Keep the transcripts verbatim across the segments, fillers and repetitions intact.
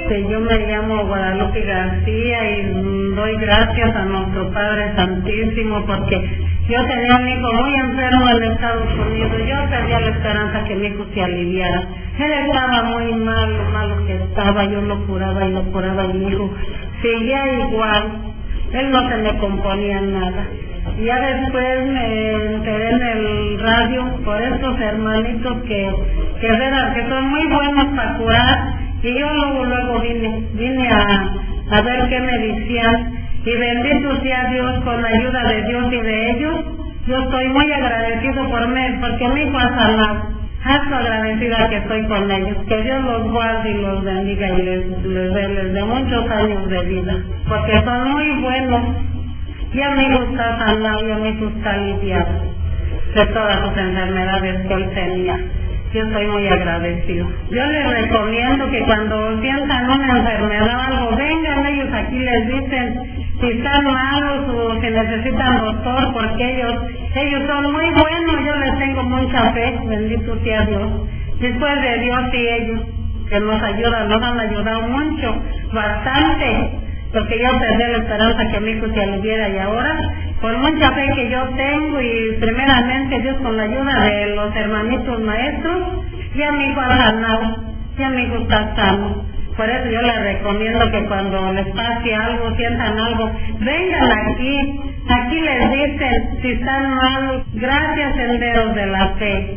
que yo me llamo Guadalupe García y doy gracias a nuestro Padre Santísimo porque yo tenía a mi hijo muy enfermo en Estados Unidos. Yo perdía la esperanza que mi hijo se aliviara. Él estaba muy mal, lo malo que estaba, yo lo curaba y lo curaba y mi hijo seguía igual. Él no se me componía nada. Y ya después me enteré en el radio por estos hermanitos que, que verán que son muy buenos para curar. Y yo luego, luego vine, vine a, a ver qué me decían. Y bendito sea Dios con la ayuda de Dios y de ellos. Yo estoy muy agradecido por mí, porque mi hijo ha sanado. Harto agradecida que estoy con ellos. Que Dios los guarde y los bendiga y les, les dé les dé muchos años de vida. Porque son muy buenos. Ya mi hijo está sanado, ya mi hijo está aliviado de todas sus enfermedades que él tenía. Yo estoy muy agradecido. Yo les recomiendo que cuando sientan una enfermedad o algo, vengan ellos aquí, les dicen si están malos o si necesitan doctor, porque ellos ellos son muy buenos. Yo les tengo mucha fe, bendito sea Dios. Después de Dios y ellos que nos ayudan, nos han ayudado mucho, bastante, porque yo perdí la esperanza que mi hijo se aliviara y ahora, por mucha fe que yo tengo y primeramente Dios con la ayuda de los hermanitos maestros, ya mi hijo ha sanado, ya mi hijo está sano. Por eso yo les recomiendo que cuando les pase algo, sientan algo, vengan aquí, aquí les dicen si están malos. Gracias, senderos de la fe.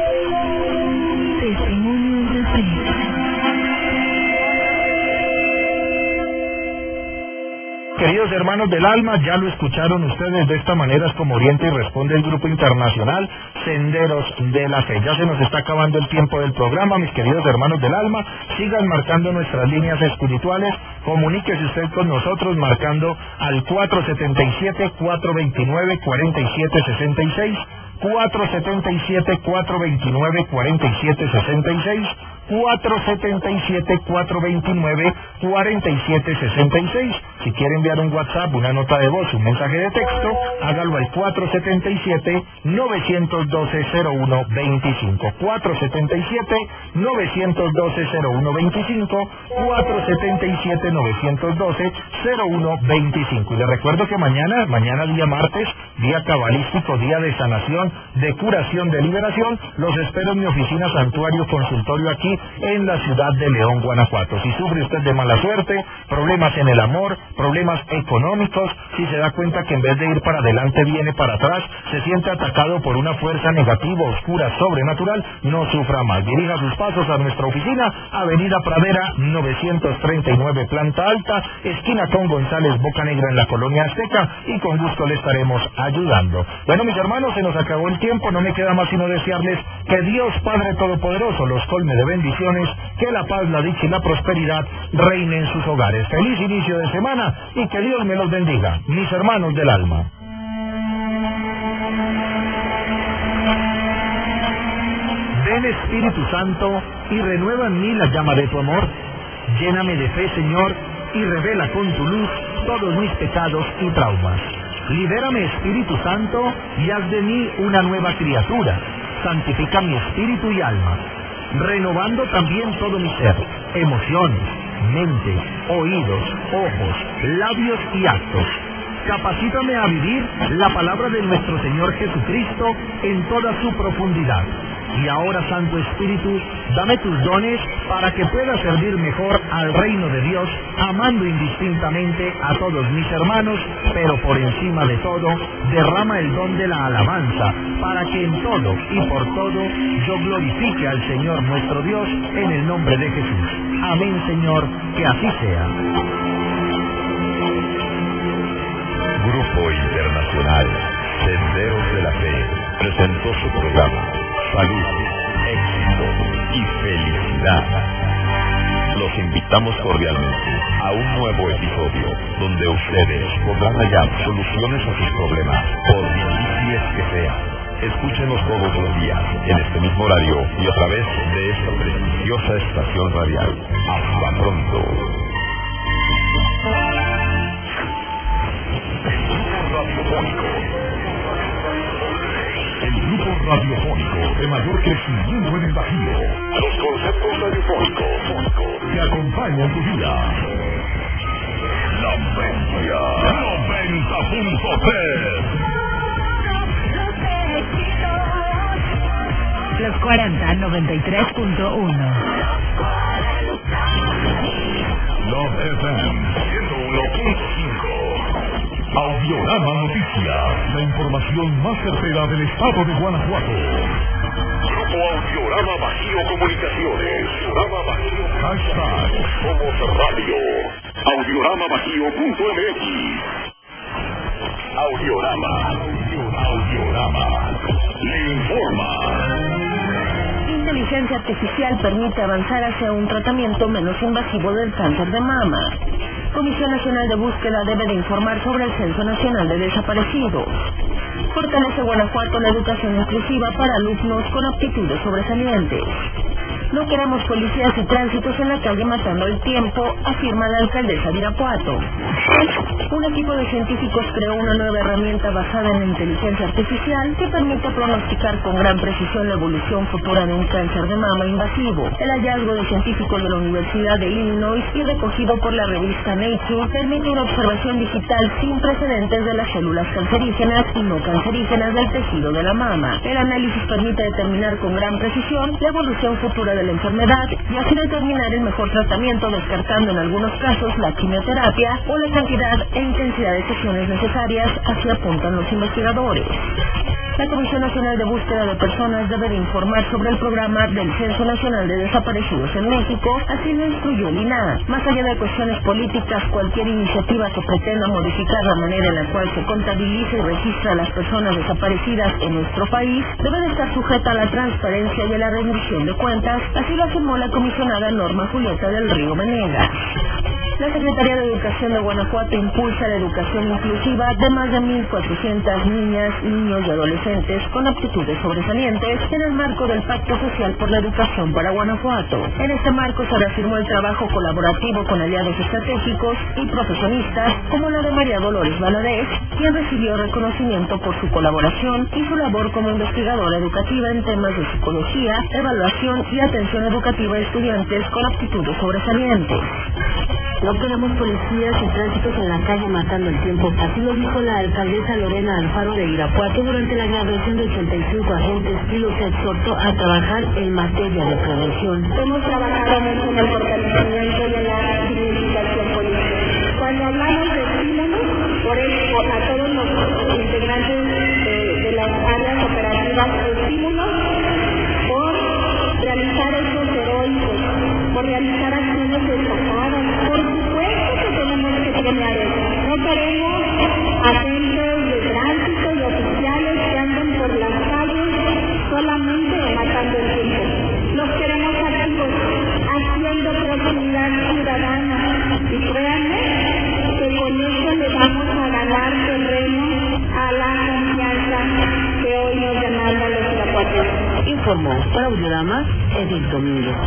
Testimonios de fe. Queridos hermanos del alma, ya lo escucharon ustedes, de esta manera es como orienta y responde el Grupo Internacional Senderos de la Fe. Ya se nos está acabando el tiempo del programa, mis queridos hermanos del alma. Sigan marcando nuestras líneas espirituales, comuníquese usted con nosotros marcando al cuatro siete siete, cuatro dos nueve, cuatro siete seis seis, cuatro siete siete, cuatro dos nueve, cuatro siete seis seis, cuatro siete siete, cuatro dos nueve, cuatro siete seis seis. Si quiere enviar un WhatsApp, una nota de voz, un mensaje de texto, hágalo al cuatro siete siete, nueve uno dos, cero uno dos cinco, cuatro siete siete, nueve uno dos, cero uno dos cinco, cuatro siete siete, nueve uno dos, cero uno dos cinco. Y le recuerdo que mañana, mañana día martes, día cabalístico, día de sanación, de curación, de liberación, los espero en mi oficina Santuario Consultorio aquí en la ciudad de León, Guanajuato. Si sufre usted de mala suerte, problemas en el amor, problemas económicos, si se da cuenta que en vez de ir para adelante viene para atrás, se siente atacado por una fuerza negativa, oscura, sobrenatural, no sufra más. Dirija sus pasos a nuestra oficina, Avenida Pradera, novecientos treinta y nueve, planta alta, esquina con González, Boca Negra, en la Colonia Azteca, y con gusto le estaremos ayudando. Bueno, mis hermanos, se nos acabó el tiempo, no me queda más sino desearles que Dios Padre Todopoderoso los colme de bendiciones, que la paz, la dicha y la prosperidad reine en sus hogares. Feliz inicio de semana y que Dios me los bendiga, mis hermanos del alma. Ven Espíritu Santo y renueva en mí la llama de tu amor. Lléname de fe, Señor, y revela con tu luz todos mis pecados y traumas. Libérame, Espíritu Santo, y haz de mí una nueva criatura. Santifica mi espíritu y alma, renovando también todo mi ser, emociones, mente, oídos, ojos, labios y actos. Capacítame a vivir la palabra de nuestro Señor Jesucristo en toda su profundidad. Y ahora, Santo Espíritu, dame tus dones para que pueda servir mejor al reino de Dios, amando indistintamente a todos mis hermanos, pero por encima de todo, derrama el don de la alabanza, para que en todo y por todo yo glorifique al Señor nuestro Dios, en el nombre de Jesús. Amén, Señor, que así sea. Grupo Internacional Senderos de la Fe presentó su programa Salud, Éxito y Felicidad. Los invitamos cordialmente a un nuevo episodio donde ustedes podrán hallar soluciones a sus problemas, por difíciles que sean. Escúchenos todos los días en este mismo horario y a través de esta prestigiosa estación radial. Hasta pronto. El grupo radiofónico de mayor crecimiento en el Bajío. Los conceptos radiofónicos que acompañan daña en tu día. La Bestia noventa punto tres. Los cuarenta, noventa y tres punto uno. Los F M ciento uno punto cinco. Audiorama Noticias, la información más certera del estado de Guanajuato. Grupo Audiorama Bajío Comunicaciones. Audiorama Bajío. Hashtag Somos Radio. Audiorama Bajío punto M X. Audiorama. Audiorama. Le informa. Inteligencia artificial permite avanzar hacia un tratamiento menos invasivo del cáncer de mama. Comisión Nacional de Búsqueda debe de informar sobre el Censo Nacional de Desaparecidos. Fortalece Guanajuato la educación inclusiva para alumnos con aptitudes sobresalientes. No queremos policías y tránsitos en la calle matando el tiempo, afirma la alcaldesa de Irapuato. Un equipo de científicos creó una nueva herramienta basada en la inteligencia artificial que permite pronosticar con gran precisión la evolución futura de un cáncer de mama invasivo. El hallazgo de científicos de la Universidad de Illinois y recogido por la revista Nature permite una observación digital sin precedentes de las células cancerígenas y no cancerígenas del tejido de la mama. El análisis permite determinar con gran precisión la evolución futura de la enfermedad y así determinar el mejor tratamiento, descartando en algunos casos la quimioterapia o la cantidad e intensidad de sesiones necesarias, así apuntan los investigadores. La Comisión Nacional de Búsqueda de Personas debe de informar sobre el programa del Censo Nacional de Desaparecidos en México, así lo instruyó el I N A H. Más allá de cuestiones políticas, cualquier iniciativa que pretenda modificar la manera en la cual se contabiliza y registra a las personas desaparecidas en nuestro país debe de estar sujeta a la transparencia y a la rendición de cuentas, así lo afirmó la comisionada Norma Julieta del Río Venegas. La Secretaría de Educación de Guanajuato impulsa la educación inclusiva de más de mil cuatrocientas niñas, niños y adolescentes con aptitudes sobresalientes en el marco del Pacto Social por la Educación para Guanajuato. En este marco se reafirmó el trabajo colaborativo con aliados estratégicos y profesionistas como la de María Dolores Valadez, quien recibió reconocimiento por su colaboración y su labor como investigadora educativa en temas de psicología, evaluación y atención educativa a estudiantes con aptitudes sobresalientes. No queremos policías y tránsitos en la calle matando el tiempo. Así lo dijo la alcaldesa Lorena Alfaro de Irapuato durante la graduación de ochenta y cinco agentes y los exhortó a trabajar en materia de prevención. Hemos trabajado mucho en el fortalecimiento de la significación política. Cuando hablamos de estímulos, por eso a todos los integrantes de, de las áreas operativas, estímulos por realizar hechos heroicos, por realizar acciones destacadas. Por supuesto que tenemos que premiar eso. No queremos agentes de tránsito y oficiales que anden por las calles solamente matando el tiempo. Los queremos activos, haciendo proximidad ciudadana. Y créanme que con eso le vamos a ganar terreno a la confianza que hoy nos demanda los irapuatenses. Informó para Audiorama Edith Domínguez.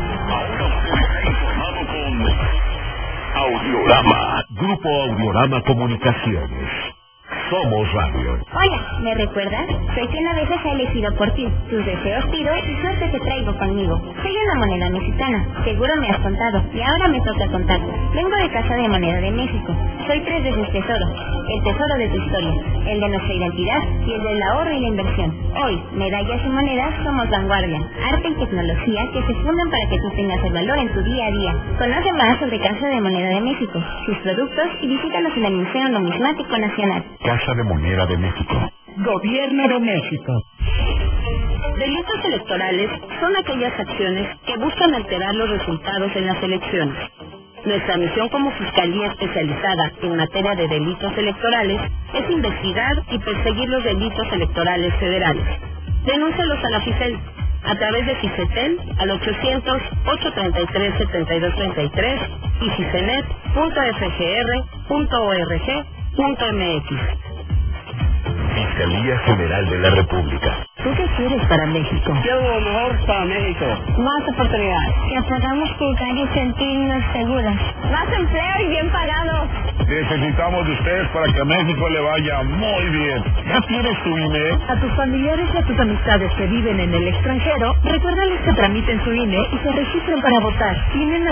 Audiorama, Grupo Audiorama Comunicaciones. Somos Radio. Hola, ¿me recuerdas? Soy quien a veces ha elegido por ti. Tus deseos pido y suerte te traigo conmigo. Soy una moneda mexicana, seguro me has contado, y ahora me toca contarte. Vengo de Casa de Moneda de México. Soy tres veces tesoro. El tesoro de tu historia, el de nuestra identidad y el del ahorro y la inversión. Hoy, medallas y monedas somos vanguardia, arte y tecnología que se fundan para que tú tengas el valor en tu día a día. Conoce más sobre Casa de Moneda de México, sus productos y visítalos en el Museo Numismático Nacional. Casa de Moneda de México. Gobierno de México. Delitos electorales son aquellas acciones que buscan alterar los resultados en las elecciones. Nuestra misión como Fiscalía Especializada en materia de delitos electorales es investigar y perseguir los delitos electorales federales. Denúncialos a la FICEL a través de FICETEL al ochocientos, ocho treinta y tres, setenta y dos treinta y tres y ficenet punto f g r punto org punto m x. Fiscalía General de la República. ¿Tú qué quieres para México? Quiero lo mejor para México. Más oportunidades. Que podamos jugar y sentirnos seguros. Más empleo y bien pagado. Necesitamos de ustedes para que a México le vaya muy bien. ¿Ya tienes tu I N E? A tus familiares y a tus amistades que viven en el extranjero, recuérdales que tramiten su I N E y se registren para votar. Tienen